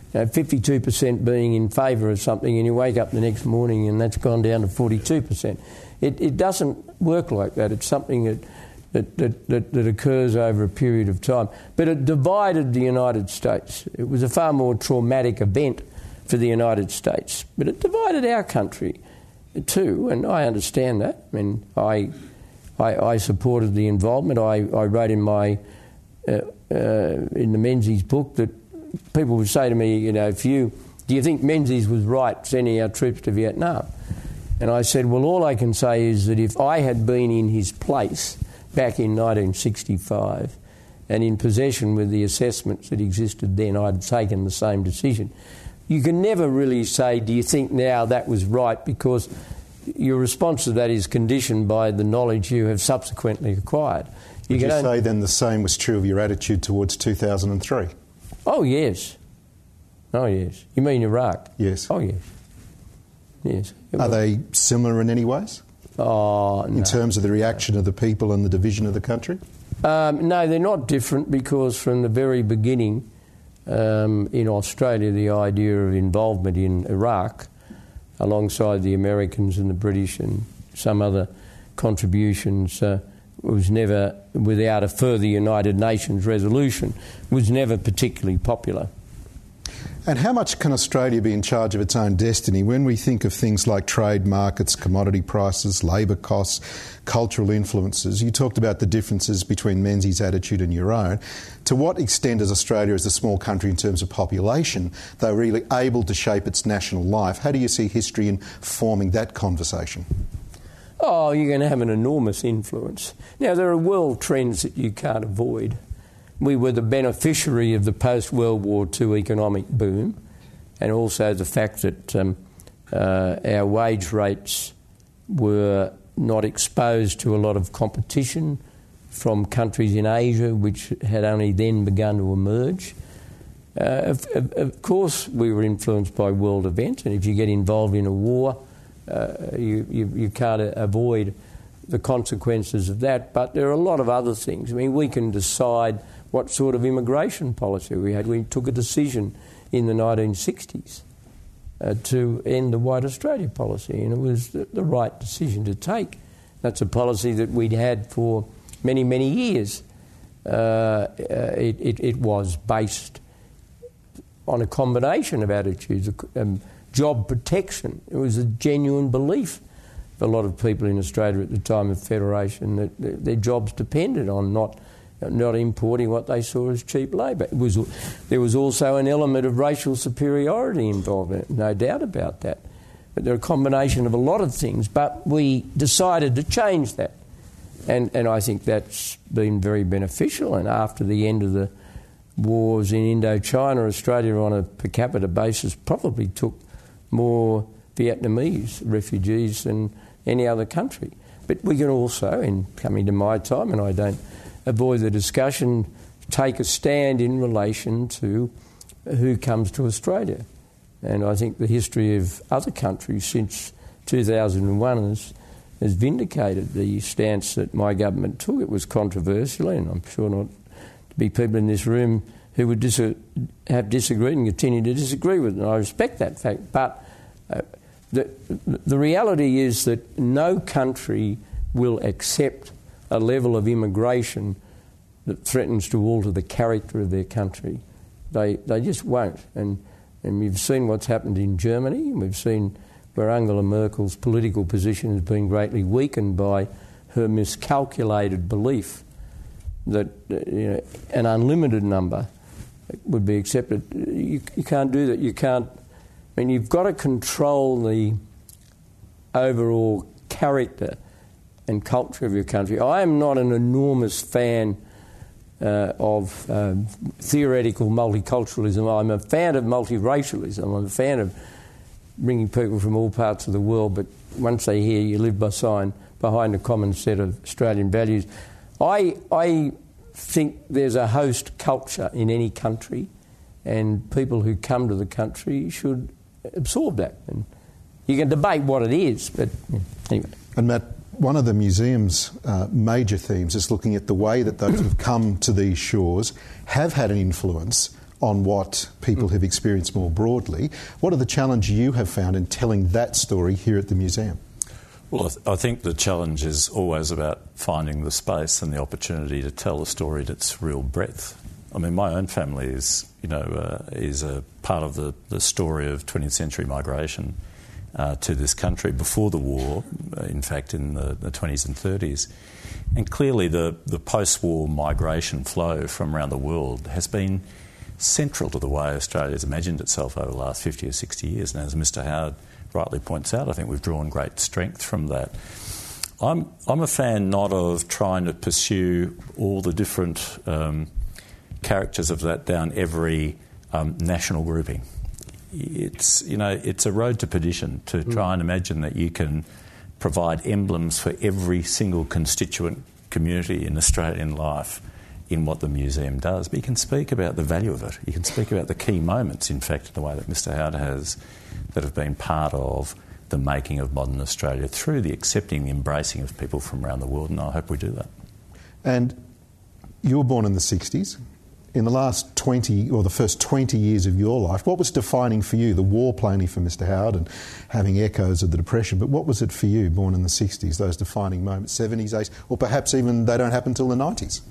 52% being in favour of something, and you wake up the next morning and that's gone down to 42%. It doesn't work like that. It's something that occurs over a period of time. But it divided the United States. It was a far more traumatic event for the United States. But it divided our country too, and I understand that. I mean, I I supported the involvement. I wrote in my in the Menzies book that people would say to me, do you think Menzies was right sending our troops to Vietnam? And I said, well, all I can say is that if I had been in his place back in 1965 and in possession with the assessments that existed then, I'd taken the same decision. You can never really say, do you think now that was right, because your response to that is conditioned by the knowledge you have subsequently acquired. Would you say then the same was true of your attitude towards 2003? Oh, yes. Oh, yes. You mean Iraq? Yes. Oh, yes. Yes. Are they similar in any ways? Oh, no. In terms of the reaction of the people and the division of the country? No, they're not different, because from the very beginning in Australia, the idea of involvement in Iraq alongside the Americans and the British and some other contributions was never, without a further United Nations resolution, was never particularly popular. And how much can Australia be in charge of its own destiny when we think of things like trade markets, commodity prices, labour costs, cultural influences? You talked about the differences between Menzies' attitude and your own. To what extent is Australia, as a small country in terms of population, though really able to shape its national life? How do you see history informing that conversation? Oh, you're going to have an enormous influence. Now, there are world trends that you can't avoid. We were the beneficiary of the post-World War II economic boom, and also the fact that our wage rates were not exposed to a lot of competition from countries in Asia, which had only then begun to emerge. Of course, we were influenced by world events, and if you get involved in a war, you can't avoid the consequences of that. But there are a lot of other things. I mean, we can decide what sort of immigration policy we had. We took a decision in the 1960s to end the White Australia policy, and it was the right decision to take. That's a policy that we'd had for many, many years. It was based on a combination of attitudes, job protection. It was a genuine belief for a lot of people in Australia at the time of Federation that their jobs depended on not importing what they saw as cheap labour. There was also an element of racial superiority involved in it, no doubt about that. But there are a combination of a lot of things, but we decided to change that. And I think that's been very beneficial. And after the end of the wars in Indochina, Australia on a per capita basis probably took more Vietnamese refugees than any other country. But we can also, in coming to my time, and I don't avoid the discussion, take a stand in relation to who comes to Australia. And I think the history of other countries since 2001 has vindicated the stance that my government took. It was controversial, and I'm sure not to be people in this room who would have disagreed and continue to disagree with it, and I respect that fact. But the reality is that no country will accept a level of immigration that threatens to alter the character of their country. They just won't. And we've seen what's happened in Germany. We've seen where Angela Merkel's political position has been greatly weakened by her miscalculated belief that an unlimited number would be accepted. You can't do that. You can't. I mean, you've got to control the overall character and culture of your country. I am not an enormous fan of theoretical multiculturalism. I'm a fan of multiracialism. I'm a fan of bringing people from all parts of the world, but once they hear you live behind a common set of Australian values. I think there's a host culture in any country, and people who come to the country should absorb that. And you can debate what it is, but anyway. And Matt, one of the museum's major themes is looking at the way that those who've come to these shores have had an influence on what people have experienced more broadly. What are the challenges you have found in telling that story here at the museum? Well, I think the challenge is always about finding the space and the opportunity to tell a story at its real breadth. I mean, my own family is a part of the story of 20th century migration to this country before the war, in fact, in the 20s and 30s. And clearly the post-war migration flow from around the world has been central to the way Australia's imagined itself over the last 50 or 60 years. And as Mr Howard rightly points out, I think we've drawn great strength from that. I'm a fan not of trying to pursue all the different characters of that down every national grouping. It's a road to perdition to try and imagine that you can provide emblems for every single constituent community in Australian life in what the museum does. But you can speak about the value of it. You can speak about the key moments, in fact, in the way that Mr Howard has, that have been part of the making of modern Australia through the accepting, the embracing of people from around the world, and I hope we do that. And you were born in the 60s. In the last 20, or the first 20 years of your life, what was defining for you? The war plainly for Mr Howard and having echoes of the Depression, but what was it for you, born in the 60s, those defining moments, 70s, 80s, or perhaps even they don't happen until the 90s?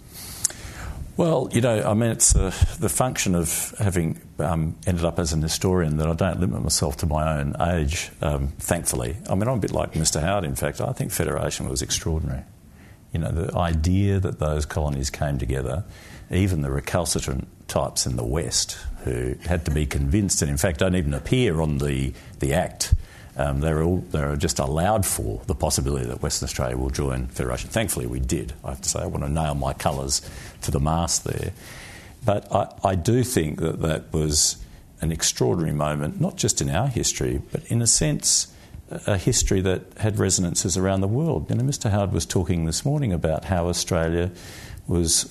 Well, it's the function of having ended up as an historian that I don't limit myself to my own age, thankfully. I'm a bit like Mr Howard, in fact. I think Federation was extraordinary. The idea that those colonies came together, even the recalcitrant types in the West who had to be convinced and in fact don't even appear on the Act, they're just allowed for the possibility that Western Australia will join Federation. Thankfully we did, I have to say. I want to nail my colours to the mast there. But I do think that was an extraordinary moment, not just in our history, but in a sense a history that had resonances around the world. Mr Howard was talking this morning about how Australia was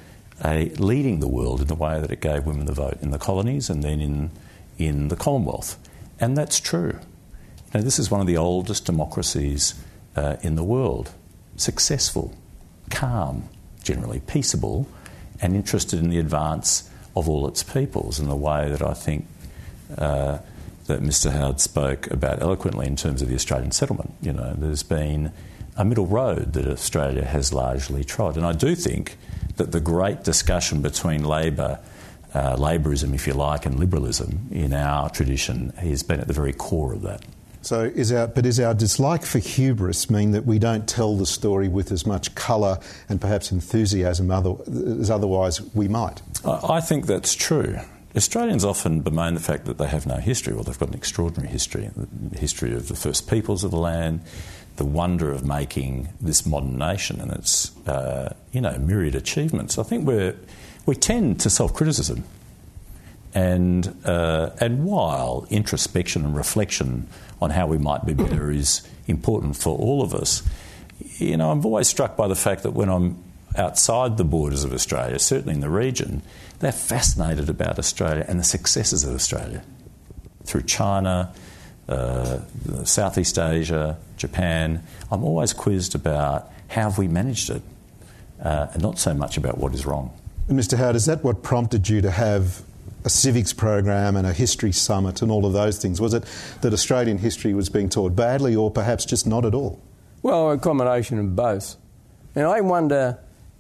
leading the world in the way that it gave women the vote in the colonies and then in the Commonwealth. And that's true. This is one of the oldest democracies in the world. Successful, calm, generally peaceable, and interested in the advance of all its peoples in the way that I think that Mr Howard spoke about eloquently in terms of the Australian settlement. There's been a middle road that Australia has largely trod. And I do think that the great discussion between Labourism, if you like, and liberalism in our tradition has been at the very core of that. So is our dislike for hubris mean that we don't tell the story with as much colour and perhaps enthusiasm as otherwise we might? I think that's true. Australians often bemoan the fact that they have no history. Well, they've got an extraordinary history, the history of the first peoples of the land, the wonder of making this modern nation and its myriad achievements. I think we tend to self-criticism, and while introspection and reflection on how we might be better is important for all of us, I'm always struck by the fact that when I'm outside the borders of Australia, certainly in the region, they're fascinated about Australia and the successes of Australia through China, Southeast Asia, Japan. I'm always quizzed about how have we managed it, and not so much about what is wrong. Mr Howard, is that what prompted you to have a civics program and a history summit and all of those things? Was it that Australian history was being taught badly or perhaps just not at all? Well, a combination of both. And I wonder,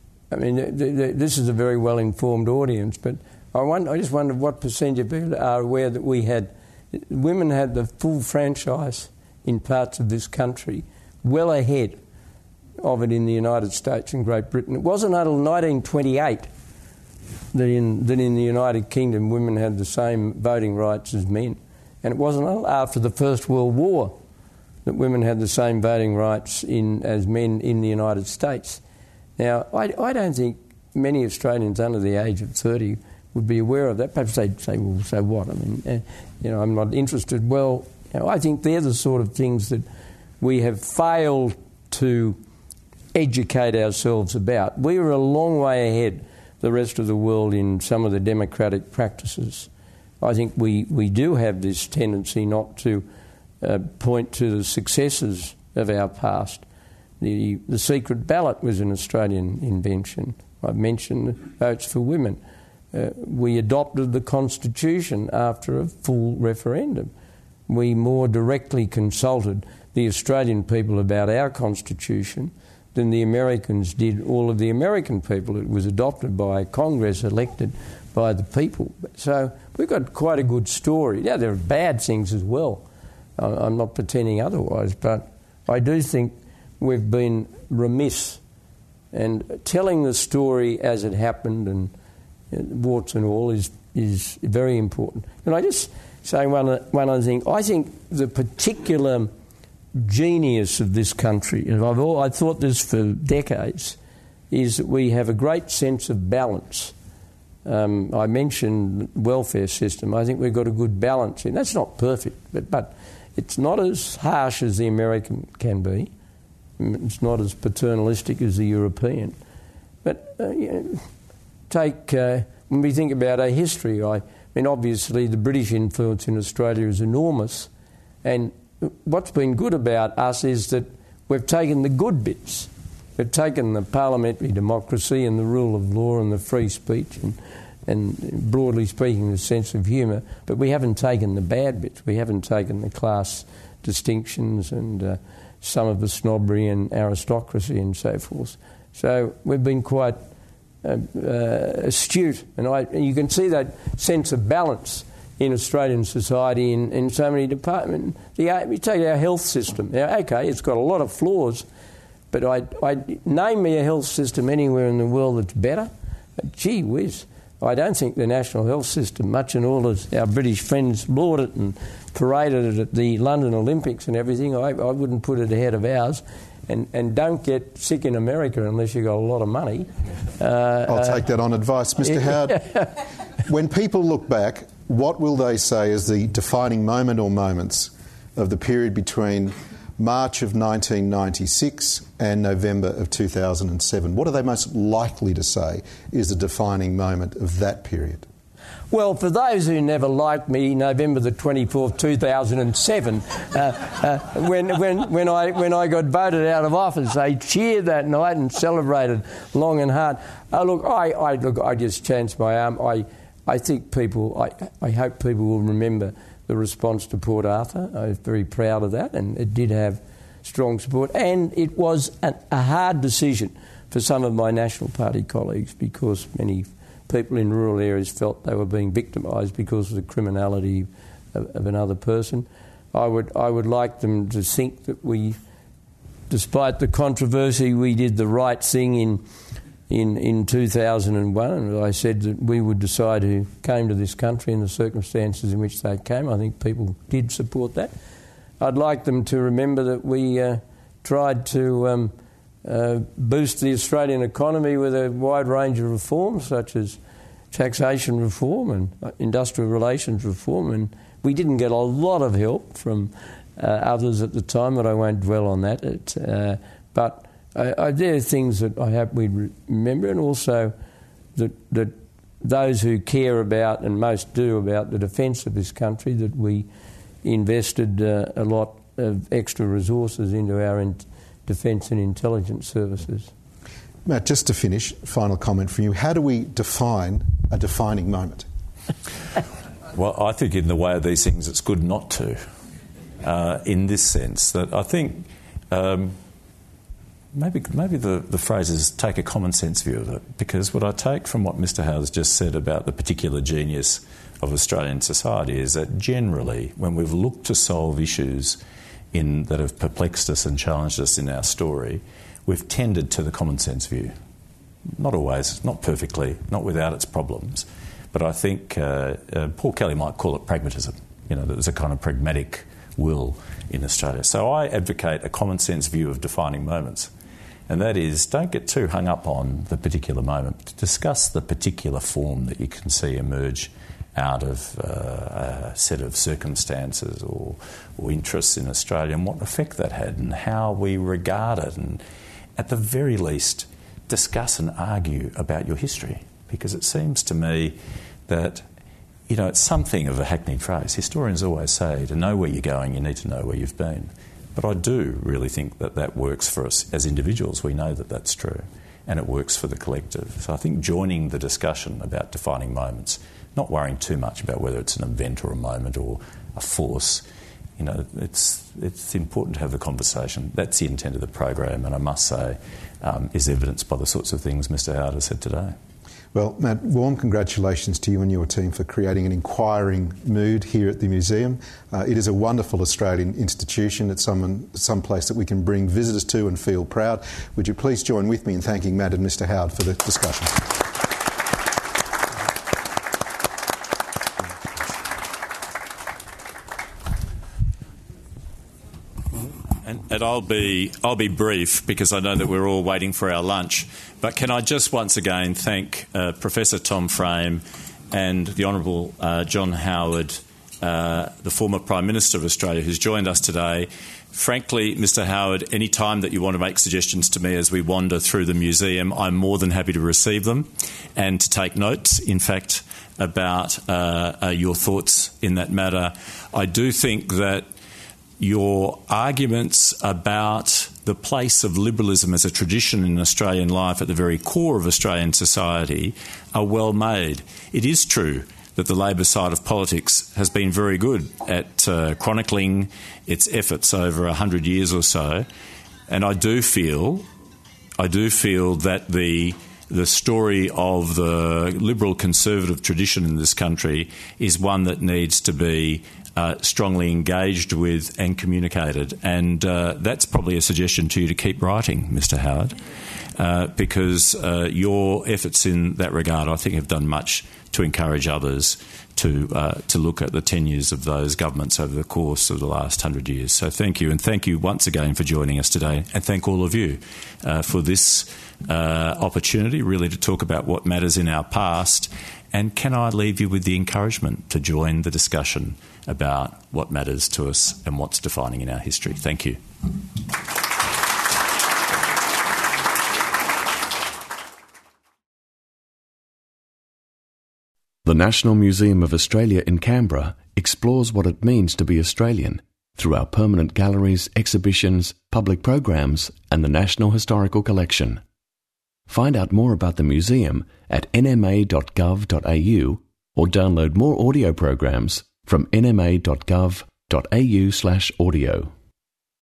this is a very well-informed audience, but I just wonder what percentage of people are aware that women had the full franchise in parts of this country well ahead of it in the United States and Great Britain. It wasn't until 1928 that in the United Kingdom women had the same voting rights as men. And it wasn't until after the First World War that women had the same voting rights as men in the United States. Now, I don't think many Australians under the age of 30 would be aware of that. Perhaps they'd say, well, so what? I'm not interested. Well, I think they're the sort of things that we have failed to educate ourselves about. We were a long way ahead the rest of the world in some of the democratic practices. I think we do have this tendency not to point to the successes of our past. The secret ballot was an Australian invention. I've mentioned votes for women. We adopted the Constitution after a full referendum. We more directly consulted the Australian people about our Constitution than the Americans did all of the American people. It was adopted by Congress, elected by the people. So we've got quite a good story. Now, there are bad things as well, I'm not pretending otherwise, but I do think we've been remiss. And telling the story as it happened, and warts and all, is very important. Can I just say one other thing? I think the particular genius of this country, and I've thought this for decades, is that we have a great sense of balance. I mentioned welfare system. I think we've got a good balance in. That's not perfect, but it's not as harsh as the American can be. It's not as paternalistic as the European. But take when we think about our history, I mean, obviously the British influence in Australia is enormous, and what's been good about us is that we've taken the good bits. We've taken the parliamentary democracy and the rule of law and the free speech and broadly speaking, the sense of humour, but we haven't taken the bad bits. We haven't taken the class distinctions and some of the snobbery and aristocracy and so forth. So we've been quite astute, and you can see that sense of balance in Australian society in so many departments. You take our health system. Now, okay, it's got a lot of flaws, but I name me a health system anywhere in the world that's better. But gee whiz, I don't think the national health system, much and all as our British friends laud it and paraded it at the London Olympics and everything, I wouldn't put it ahead of ours. And don't get sick in America unless you've got a lot of money. I'll take that on advice. Mr. Howard, when people look back, what will they say is the defining moment or moments of the period between March of 1996 and November of 2007? What are they most likely to say is the defining moment of that period? Well, for those who never liked me, November the 24th, 2007, when I got voted out of office, they cheered that night and celebrated long and hard. I just chanced my arm. I think people, I hope people will remember the response to Port Arthur. I was very proud of that, and it did have strong support. And it was a hard decision for some of my National Party colleagues, because many people in rural areas felt they were being victimised because of the criminality of another person. I would like them to think that we, despite the controversy, we did the right thing in 2001, and I said that we would decide who came to this country in the circumstances in which they came. I think people did support that. I'd like them to remember that we tried to boost the Australian economy with a wide range of reforms, such as taxation reform and industrial relations reform, and we didn't get a lot of help from others at the time, but I won't dwell on that. But there are things that I hope we remember, and also that those who care about, and most do, about the defence of this country, that we invested a lot of extra resources into our defence and intelligence services. Matt, just to finish, final comment from you. How do we define a defining moment? Well, I think in the way of these things, it's good not to, in this sense, that I think maybe the phrase is take a common sense view of it, because what I take from what Mr. Howard has just said about the particular genius of Australian society is that generally, when we've looked to solve issues that have perplexed us and challenged us in our story, we've tended to the common sense view. Not always, not perfectly, not without its problems, but I think Paul Kelly might call it pragmatism. That there's a kind of pragmatic will in Australia. So I advocate a common sense view of defining moments, and that is, don't get too hung up on the particular moment. Discuss the particular form that you can see emerge out of a set of circumstances or interests in Australia, and what effect that had and how we regard it, and at the very least discuss and argue about your history, because it seems to me that it's something of a hackneyed phrase. Historians always say, to know where you're going, you need to know where you've been. But I do really think that works for us as individuals. We know that that's true, and it works for the collective. So I think joining the discussion about defining moments, not worrying too much about whether it's an event or a moment or a force, it's important to have the conversation. That's the intent of the program, and I must say is evidenced by the sorts of things Mr. Howard has said today. Well, Matt, warm congratulations to you and your team for creating an inquiring mood here at the museum. It is a wonderful Australian institution. It's some place that we can bring visitors to and feel proud. Would you please join with me in thanking Matt and Mr. Howard for the discussion? And I'll be brief because I know that we're all waiting for our lunch. But can I just once again thank Professor Tom Frame and the Honourable John Howard, the former Prime Minister of Australia, who's joined us today. Frankly, Mr. Howard, any time that you want to make suggestions to me as we wander through the museum, I'm more than happy to receive them and to take notes, in fact, about your thoughts in that matter. I do think that your arguments about the place of liberalism as a tradition in Australian life at the very core of Australian society are well made. It is true that the Labor side of politics has been very good at chronicling its efforts over 100 years or so, and I do feel that the story of the liberal conservative tradition in this country is one that needs to be strongly engaged with and communicated. And that's probably a suggestion to you to keep writing, Mr. Howard, because your efforts in that regard, I think, have done much to encourage others to look at the tenures of those governments over the course of the last 100 years. So thank you, and thank you once again for joining us today, and thank all of you for this opportunity really to talk about what matters in our past. And can I leave you with the encouragement to join the discussion about what matters to us and what's defining in our history. Thank you. The National Museum of Australia in Canberra explores what it means to be Australian through our permanent galleries, exhibitions, public programs and the National Historical Collection. Find out more about the museum at nma.gov.au or download more audio programs from nma.gov.au/audio.